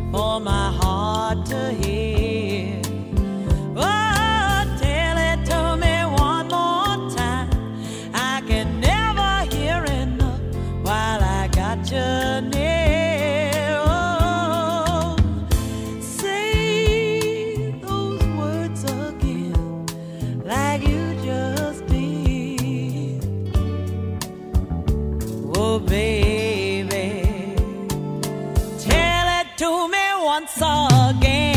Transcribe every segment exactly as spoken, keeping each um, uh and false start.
for my heart to hear. Oh, tell it to me one more time. I can never hear enough while I got you near. Oh, say those words again like you just did. Oh, baby, tell it to me once again.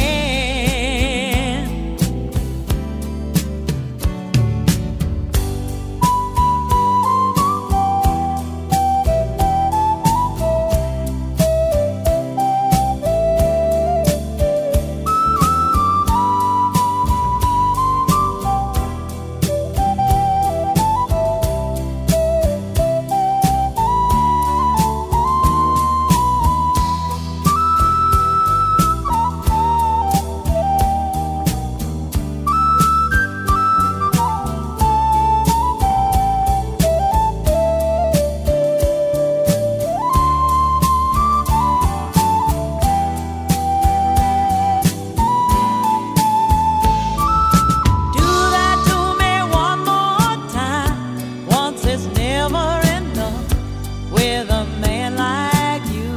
With a man like you.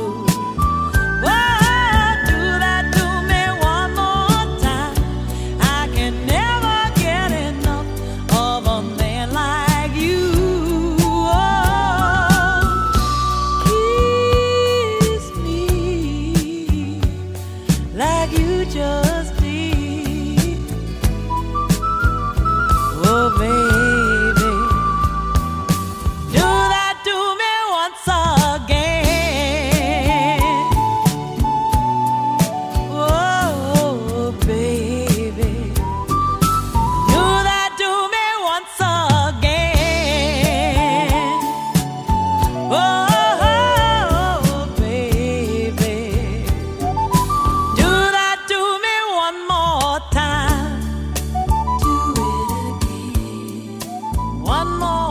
Oh, do that to me one more time. I can never get enough of a man like you. Oh, kiss me like you just did. Oh, baby, one more